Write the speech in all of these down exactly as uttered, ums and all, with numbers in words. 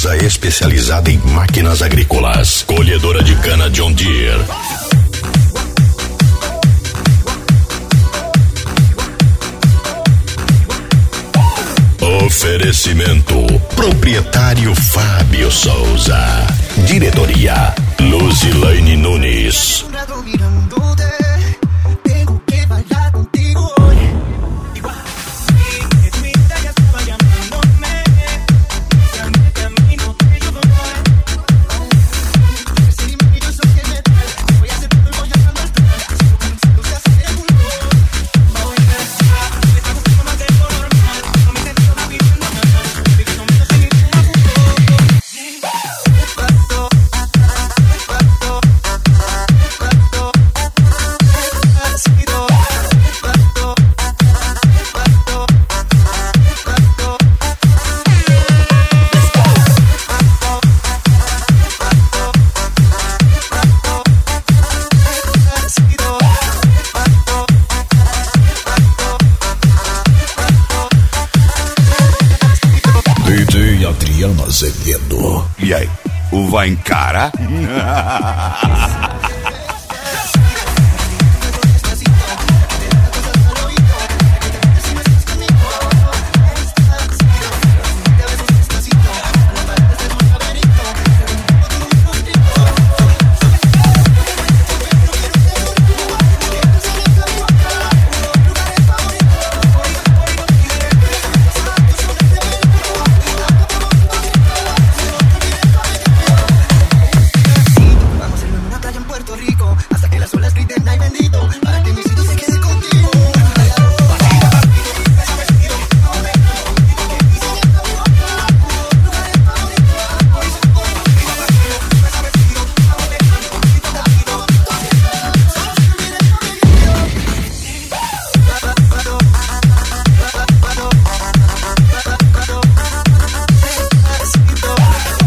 empresa especializada em máquinas agrícolas. Colhedora de cana John Deere. Oferecimento: proprietário Fábio Souza. Diretoria: Luzilane Nunes. D J Adriano Azevedo. E aí, o vai encarar?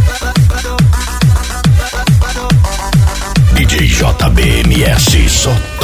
D J J B M S, só